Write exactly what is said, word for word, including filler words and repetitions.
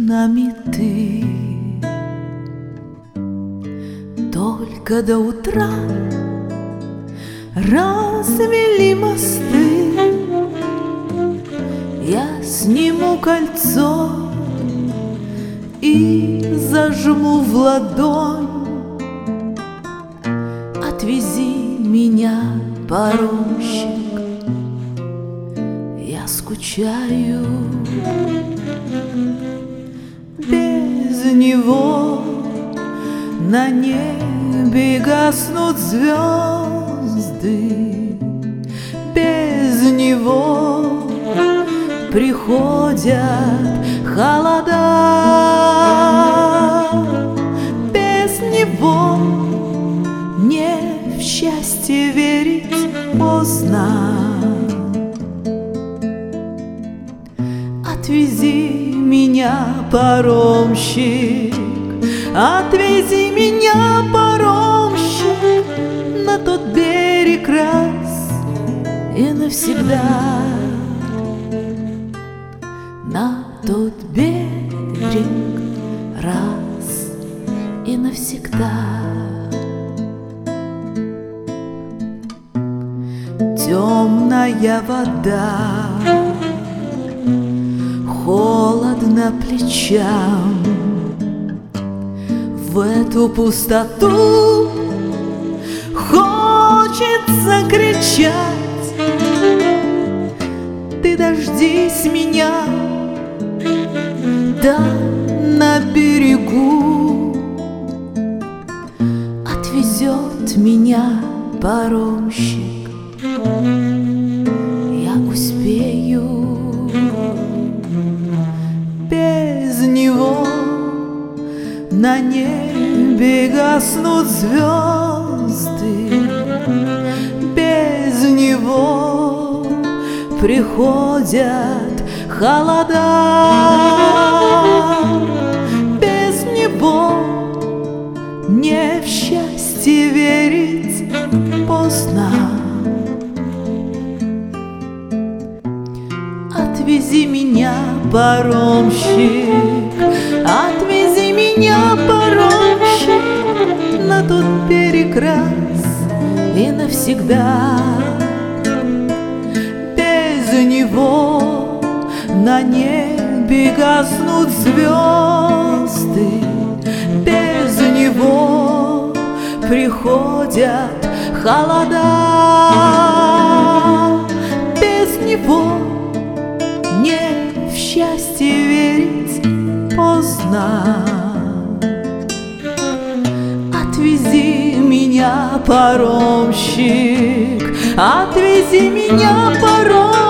нами ты. Только до утра развели мосты. Я сниму кольцо и зажму в ладонь. Отвези меня, паромщик, я скучаю. Без него на небе гаснут звезды. Без него приходят холода. Без него мне в счастье верить поздно. Отвези меня, паромщик, отвези меня, паромщик, на тот берег раз и навсегда. На тот берег раз и навсегда. Темная вода, холодно плечам. В эту пустоту хочется кричать: ты дождись меня, да на берегу отвезет меня паромщик, я успею. Без него на небе гаснут звезды. Без него приходят холода. Без него мне в счастье верить поздно. Отвези меня, паромщик, отвези меня, паромщик, на тот берег раз и навсегда. Без него на небе гаснут звезды. Без него приходят холода. Без него мне в счастье верить поздно. Отвези меня, паромщик, отвези меня, паромщик,